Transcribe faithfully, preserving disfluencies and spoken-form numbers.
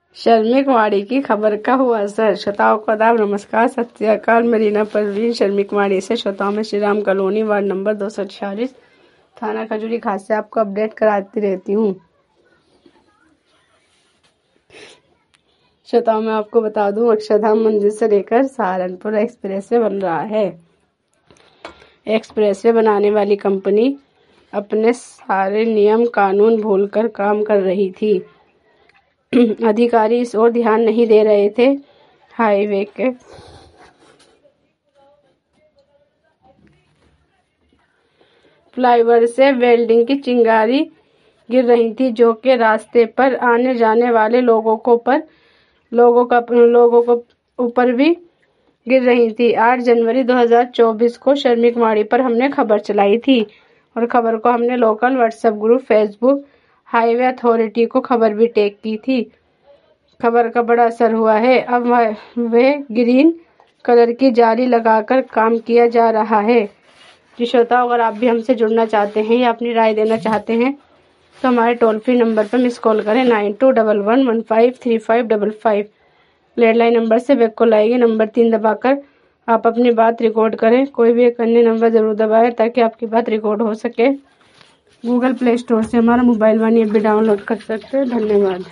श्रमिक वाड़ी की खबर का हुआ असर। श्रोताओं को आदाब, नमस्कार, सत श्री अकाल। मैं रीना परवीन श्रमिक वाड़ी से श्रोताओं में Shri Ram colony ward number दो सौ छियालीस थाना खजूरी खास से आपको अपडेट कराती रहती हूँ। श्रोताओं मैं आपको बता दूं, अक्षरधाम मंदिर से लेकर सहारनपुर एक्सप्रेस वे बन रहा है। एक्सप्रेस वे बनाने वाली कंपनी अपने सारे नियम कानून भूलकर काम कर रही थी। अधिकारी इस ओर ध्यान नहीं दे रहे थे। हाईवे के फ्लाईओवर से वेल्डिंग की चिंगारी गिर रही थी, जो कि रास्ते पर आने जाने वाले लोगों को पर लोगों का लोगों को ऊपर भी गिर रही थी। आठ जनवरी दो हज़ार चौबीस को श्रमिक वाड़ी पर हमने खबर चलाई थी और खबर को हमने local WhatsApp group, Facebook, highway authority को खबर भी टैग की थी। खबर का बड़ा असर हुआ है। अब वे ग्रीन कलर की जाली लगाकर काम किया जा रहा है। जी श्रोता, अगर आप भी हमसे जुड़ना चाहते हैं या अपनी राय देना चाहते हैं तो हमारे टोल फ्री नंबर पर मिस कॉल करें nine two double one one five three five double five. Landline number से बैक कॉल आएगी। नंबर तीन दबाकर आप अपनी बात रिकॉर्ड करें। कोई भी एक अन्य नंबर जरूर दबाएं ताकि आपकी बात रिकॉर्ड हो सके। गूगल प्ले स्टोर से हमारा मोबाइल वाणी ऐप भी डाउनलोड कर सकते हैं। धन्यवाद।